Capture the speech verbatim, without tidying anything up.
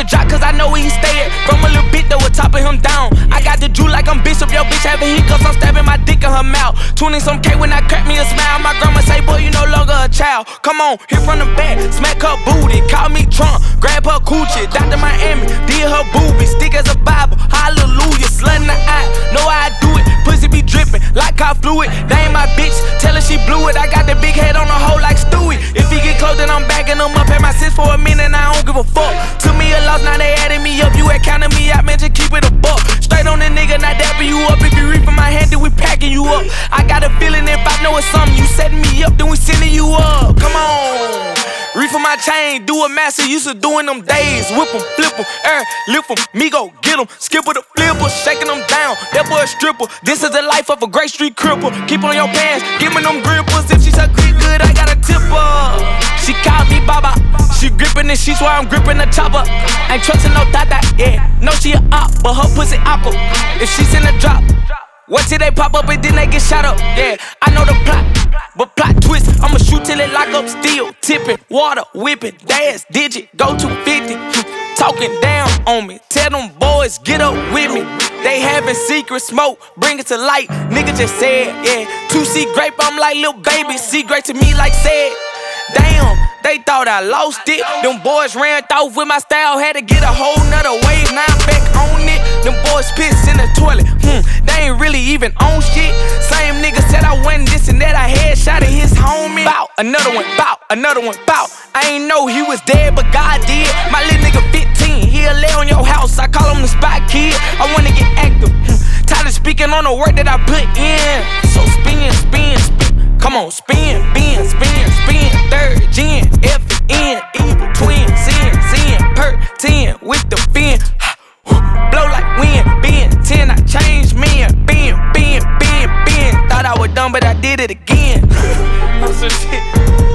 the drop cause I know where he stay at. From a little bit that was topping him down. I got the Jew like I'm Bishop, yo bitch having hiccups, I'm stabbing my dick in her mouth. Tuning some K when I crack me a smile. My grandma say, boy, you no longer a child. Come on, hit from the back, smack her booty, call me Trump, grab her coochie, Doctor Miami, did her boobies, stick as a Bible, hallelujah, slut in the eye, know how I do it, pussy be dripping like car fluid. They ain't my bitch, tell her she blew it. I got the big head on the hoe like Stewie. If he get close, then I'm backing him up. At my sis for a minute, and I don't give a fuck. Took me a loss, now they adding me up. You ain't counting me out, man, just keep it a buck. Straight on the nigga, not dapping you up. If you reap in my hand, then we packing you up. I got a feeling if I know it's something, you setting me up, then we sending you up. Come on. Reef for my chain, do a master, used to doing them days. Whip em, flip em, air, lift em, me go get em. Skip with a flipper, shaking them down. That boy a stripper. This is the life of a great street cripple. Keep on your pants, give me them grippers. If she suck good, good, I got a tipper. She called me Baba. She gripping the sheets while I'm gripping the chopper. Ain't trusting no tata, yeah. No, she a op, but her pussy apple. If she's in the drop, what till they pop up and then they get shot up? Yeah, I know the plot, but plot twist. I'ma shoot till it lock up, steel tipping, water whipping, dash digit, go two fifty. Talking down on me, tell them boys get up with me. They having secret smoke, bring it to light. Nigga just said, yeah. two C grape, I'm like little baby. C grape to me like said. Damn, they thought I lost it. Them boys ran off with my style, had to get a whole nother wave. Now I'm back on it. Them boys pissed in the toilet. Hmm, they ain't really even on shit. Same nigga said I wasn't this and that. I headshot at his homie. Bow, another one, bow, another one, bow. I ain't know he was dead, but God did. My little nigga fifteen, he'll lay on your house. I call him the spot kid. I wanna get active. Hmm, tired of speaking on the work that I put in. So spin, spin, spin. Come on, spin, spin, spin, spin. Third gen, F N, evil twin, sin, sin, per ten with the fin. Blow like wind, bend ten, I changed men. Bend, bend, bend, bend. Thought I was done, but I did it again. Some shit.